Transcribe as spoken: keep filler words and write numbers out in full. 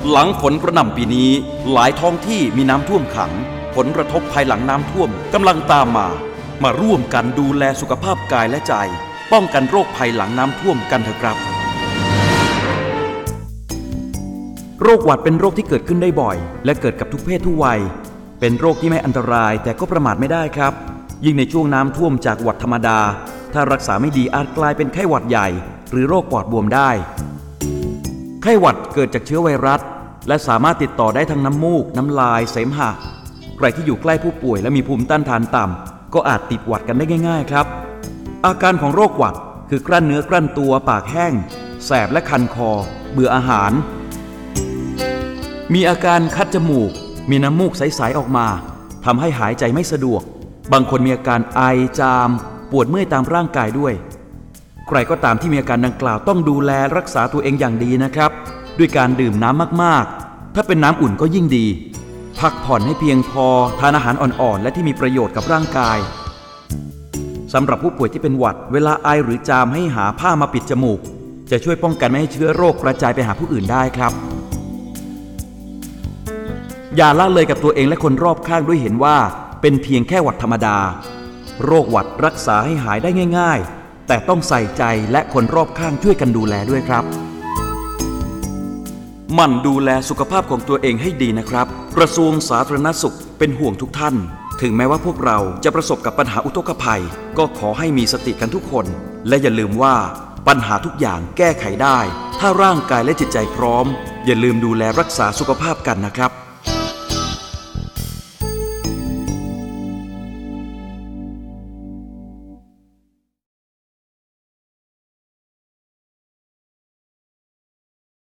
หลังฝนกระหน่ำปีนี้หลายท้องที่มีน้ำท่วมขังผลกระทบภายหลังน้ำท่วมกำลังตามมามาร่วมกันดูแลสุขภาพกายและใจป้องกันโรคภัยหลังน้ำท่วมกันเถอะครับโรคหวัดเป็นโรคที่เกิดขึ้นได้บ่อยและเกิดกับทุกเพศทุกวัยเป็นโรคที่ไม่อันตรายแต่ก็ประมาทไม่ได้ครับยิ่งในช่วงน้ำท่วมจากหวัดธรรมดาถ้ารักษาไม่ดีอาจกลายเป็นไข้หวัดใหญ่หรือโรคปอดบวมได้ไข้หวัดเกิดจากเชื้อไวรัสและสามารถติดต่อได้ทั้งน้ำมูกน้ำลายเสมหะใครที่อยู่ใกล้ผู้ป่วยและมีภูมิต้านทานต่ำก็อาจติดหวัดกันได้ง่ายๆครับอาการของโรคหวัดคือกลั้นเนื้อกลั้นตัวปากแห้งแสบและคันคอเบื่ออาหารมีอาการคัดจมูกมีน้ำมูกใสๆออกมาทำให้หายใจไม่สะดวกบางคนมีอาการไอจามปวดเมื่อยตามร่างกายด้วยใครก็ตามที่มีอาการดังกล่าวต้องดูแลรักษาตัวเองอย่างดีนะครับด้วยการดื่มน้ำมากๆถ้าเป็นน้ำอุ่นก็ยิ่งดีพักผ่อนให้เพียงพอทานอาหารอ่อนๆและที่มีประโยชน์กับร่างกายสำหรับผู้ป่วยที่เป็นหวัดเวลาไอหรือจามให้หาผ้ามาปิดจมูกจะช่วยป้องกันไม่ให้เชื้อโรคกระจายไปหาผู้อื่นได้ครับอย่าละเลยกับตัวเองและคนรอบข้างด้วยเห็นว่าเป็นเพียงแค่หวัดธรรมดาโรคหวัดรักษาให้หายได้ง่ายๆแต่ต้องใส่ใจและคนรอบข้างช่วยกันดูแลด้วยครับหมั่นดูแลสุขภาพของตัวเองให้ดีนะครับกระทรวงสาธารณสุขเป็นห่วงทุกท่านถึงแม้ว่าพวกเราจะประสบกับปัญหาอุทกภัยก็ขอให้มีสติกันทุกคนและอย่าลืมว่าปัญหาทุกอย่างแก้ไขได้ถ้าร่างกายและจิตใจพร้อมอย่าลืมดูแลรักษาสุขภาพกันนะครับ